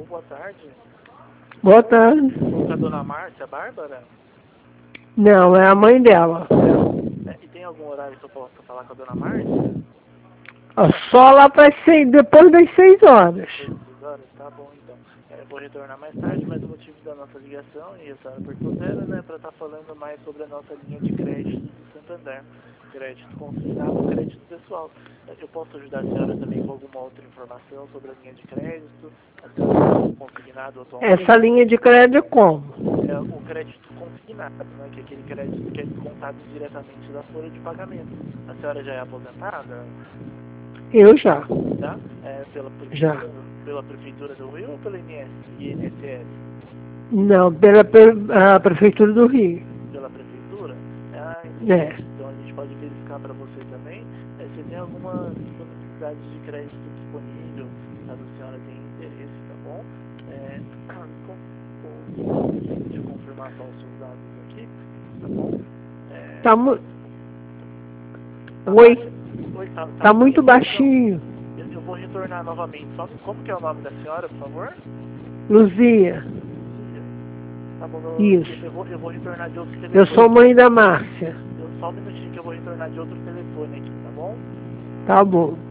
boa tarde. Boa tarde. Com a dona Márcia Bárbara? Não, é a mãe dela. E tem algum horário que eu possa falar com a dona Márcia? Só lá para depois das 6 horas. 6 horas? Tá bom, então. Eu vou retornar mais tarde, mas o motivo da nossa ligação, e a senhora perguntou, né, para estar falando mais sobre a nossa linha de crédito do Santander. Crédito consignado, crédito pessoal. Eu posso ajudar a senhora também com alguma outra informação sobre a linha de crédito? A senhora consignado atualmente? Essa linha de crédito é como? É o crédito consignado, né, que é aquele crédito que é descontado diretamente da folha de pagamento. A senhora já é aposentada? Eu já. Tá? Já. Pela Prefeitura do Rio ou pela INSS? Não, a Prefeitura do Rio. Pela Prefeitura? É. Então a gente pode verificar para você também se tem alguma disponibilidade de crédito disponível, caso a senhora tenha interesse, tá bom? Deixa eu confirmar só os seus dados aqui, tá bom? Oi. Oi, Tá muito baixinho. Eu vou retornar novamente. Só como que é o nome da senhora, por favor? Luzia. Tá bom, Isso. Eu vou retornar de outro telefone. Eu sou mãe da Márcia. Só um minutinho que eu vou retornar de outro telefone aqui, tá bom? Tá bom.